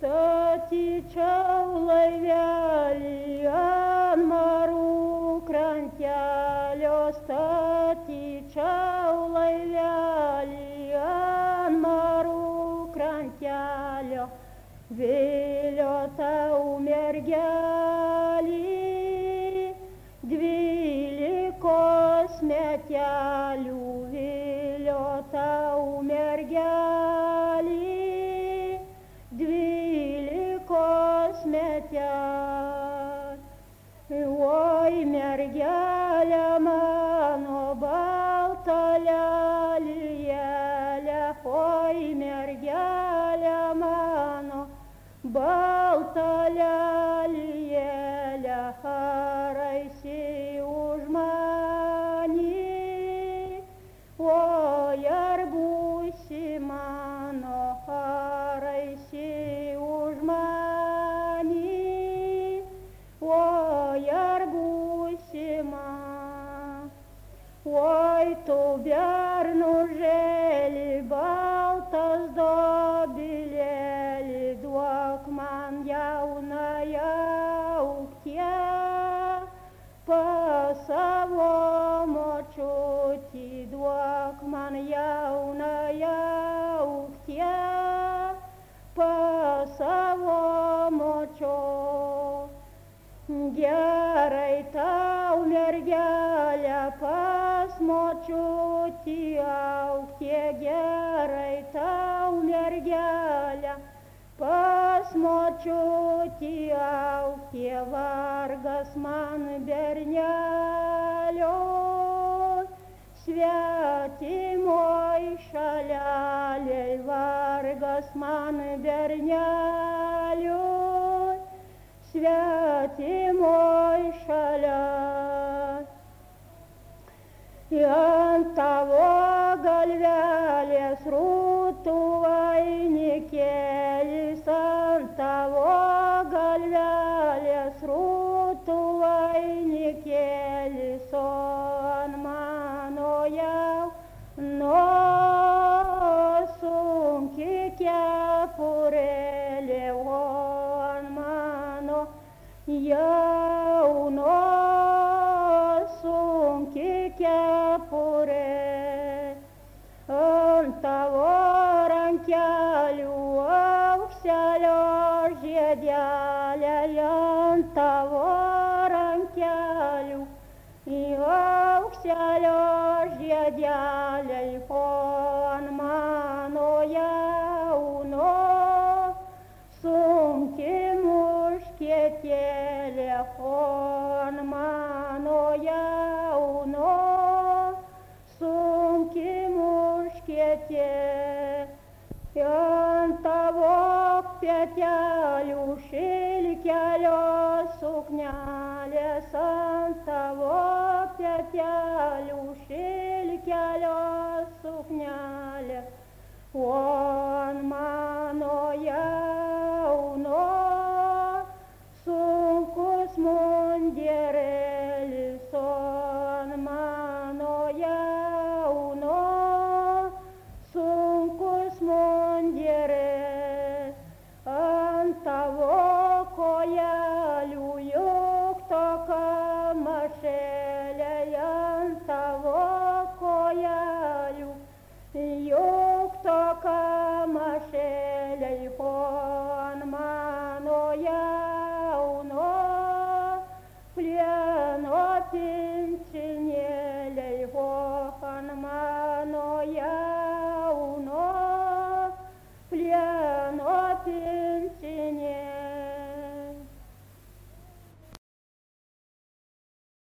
Statyčiau laivelį ant marų krantelio, statyčiau laivelį ant marų krantelio, vėlio tau mergelį, 12 metelių, vėlio tau mergelį, 12 metelių. Oi, mergelė mano balta lelijėlė, oi, mergelė mano balta lelijėlė, ar eisi už manį, oi, ar būsi mano, ar eisi už manį, oi, ar būsi man. Oi, tu bernužėli, baltas dobilėli, duok man jaunąją auktię, pas savo močiutį, duok man jaunąją auktię, pas savo močiutį. Gerai tau mergelė pas močiutį auktie, gerai tau mergelė pas močiutį auktie, vargas man bernelio, svetimoj šalelėj, vargas man bernelio, svetimoj šalia. Ant tavo galvelės rūtų vainikėlis, ant tavo galvelės rūtų vainikėlis, o ant mano jauno sunki kepurėlė, o ant mano jauno sunki kepurė, ant tavo rankelių aukselio žiedelė, ant tavo rankelių aukselio žiedelė, o ant mano jauno sunki muškietėlė, o ant mano jauno sunki muškietėlė, ant tavo petelių šilkelio suknelės, ant tavo petelių šilkelio suknelės, o ant mano jauno sunkus mundėrėlis, o ant mano jauno sunkus mundėrėlis, ant tavo kojelių juk tokia mašėlė, ant tavo kojelių juk tokia mašėlė, o ant mano jauno plieno pinčinėlė, o ant mano jauno plieno pinčinėlė.